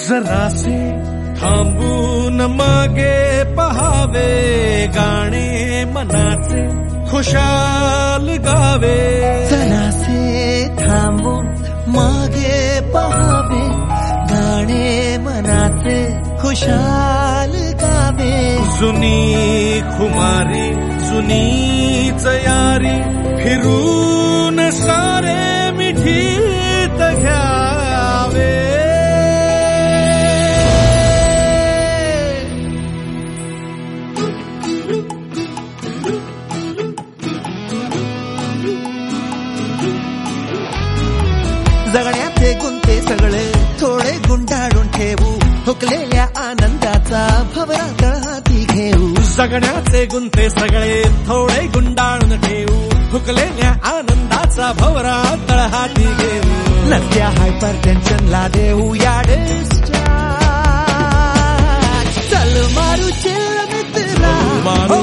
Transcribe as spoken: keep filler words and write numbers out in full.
जरासे थांबून मागे पहावे, गाणे मनाचे खुशाल गावे. जरासे थांबून मागे पहावे, गाणे मनाचे खुशाल गावे. जुनी खुमारी जुनीच यारी, फिरून सारे मिठीत घ्यावे. जगण्याचे गुंते सगळे थोडे गुंडाळून ठेवू, हुकलेल्या आनंदाचा भवरा तळहाती घेऊ. जगण्याचे गुंते सगळे थोडे गुंडाळून ठेवू, हुकलेल्या आनंदाचा भवरा तळहाती घेऊ. नद्या हायपर टेन्शनला देऊ याडे स्टार्ट. चल मारू चिल मित्रा, मारू